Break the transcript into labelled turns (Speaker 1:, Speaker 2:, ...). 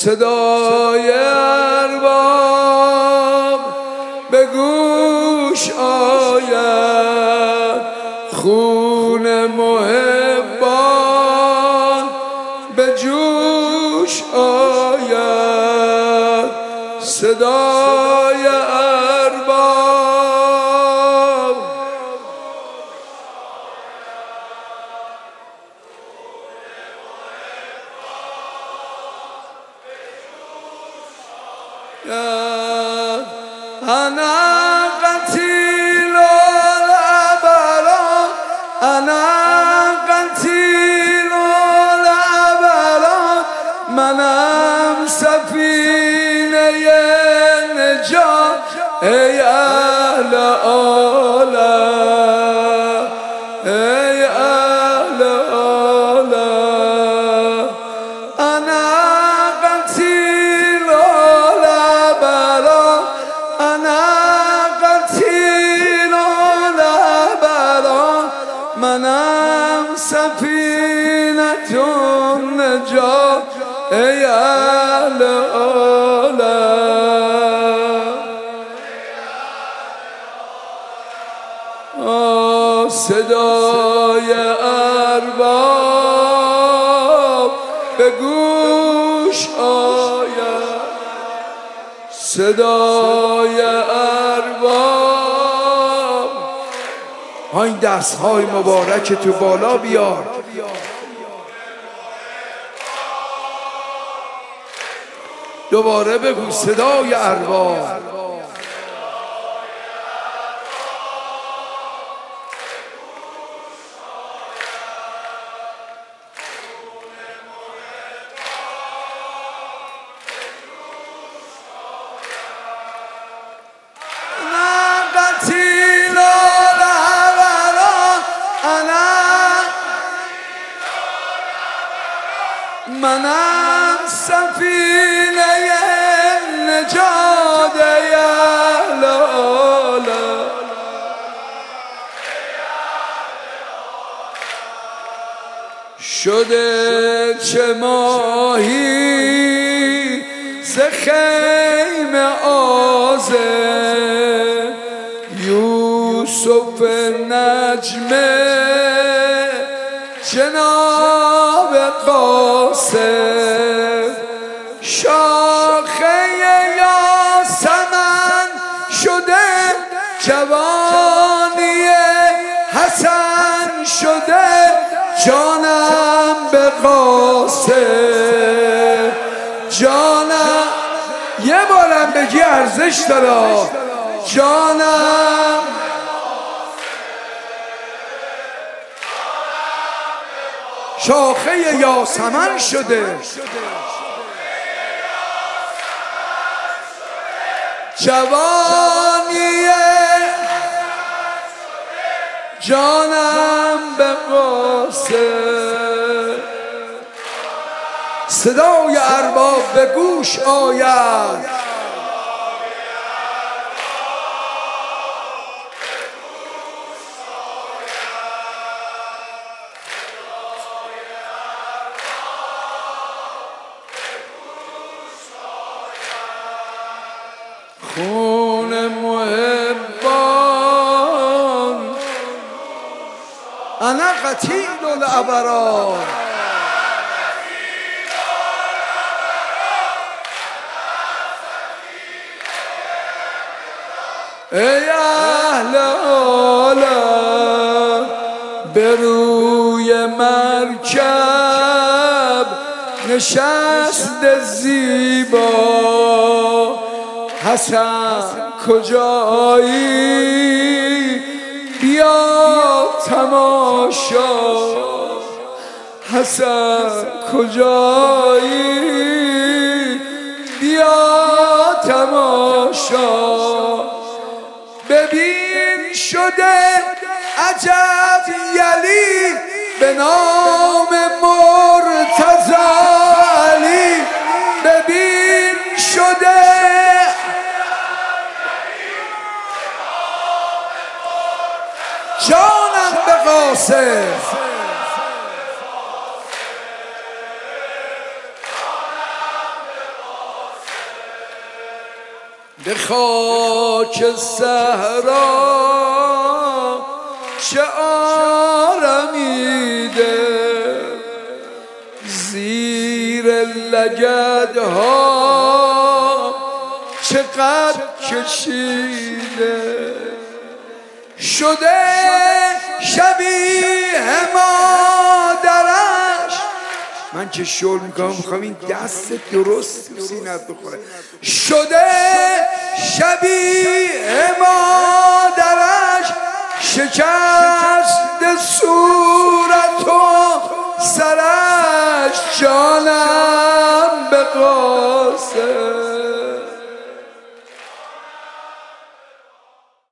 Speaker 1: صدای ارباب به گوش آید، خون محبان به جوش آید. صدای ارباب انا قتیل الابرار، انا قتیل الابرار، منم سفینه نجات ای اهل عالم، ای اهل عالم. انا قتیل الابرار، انا قتیل الابرار، منم سفینة النجات ای اهل عالم. صدای ارباب به گوش آید، صدای ارباب. این دستهای مبارک تو بالا بیار. دوباره بگو صدای ارباب. منم سفینه نجات ای اهل عالم. شده چه ماهی ز خیم آذر، یوسف نجمه جناب قاسم، شاخه یاسمن شده جوانی حسن شده، جانم به قاسم، جانم. یه بارم بگی ارزش داره. جانم شاخه یاسمن شده، جوانی جانم به قاسم. صدای ارباب به گوش آید، خون محبان. انا قتیل الابرار، ای اهل عالم. به روی مرکب نشست زیبا، حسن کجایی بیا تماشا، حسن کجایی بیا تماشا. ببین شده عجب یلی به نام مرتضی علی، ببین شده جانم به قاسم. به خاک صحرا چه آرمیده، زیر لگدها چقدر کشیده، شده شبیه مادرش. من که شل میخوام این دست درست تو سینت بخوره. شده شبیه مادرش، شکست صورت و سرش، جانم به قاسم.